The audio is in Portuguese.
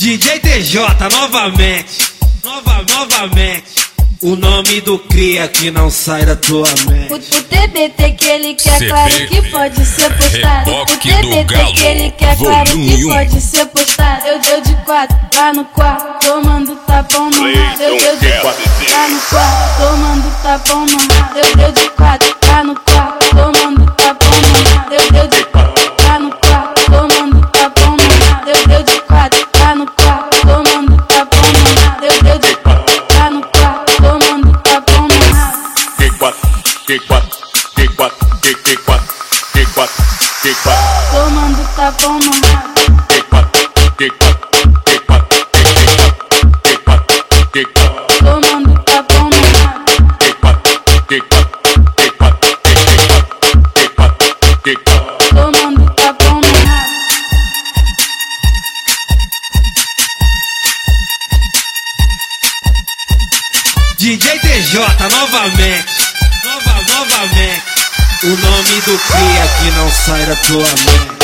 DJ TJ novamente, novamente. O nome do cria que não sai da tua mente. O TBT que ele quer, claro que pode ser postado. O TBT que ele quer, claro que pode ser postado. Eu deu de 4, lá no quarto, tomando tapão no rabo. Eu deu de 4, lá no quarto, tomando tapão no rabo. Eu deu de 4, lá no quarto, tomando tapão no rabo. Eu deu de 4, lá no quarto, tomando tapão no rabo. Eu deu de 4, lá no quarto, tomando tapão no rabo. Eu deu de 4, lá no quarto, tomando tapão no rabo. Tomando tapão no rabo. Tomando tapão no rabo. Tomando tapão no rabo. DJ TJ novamente. O nome do cria que não sai da tua mente.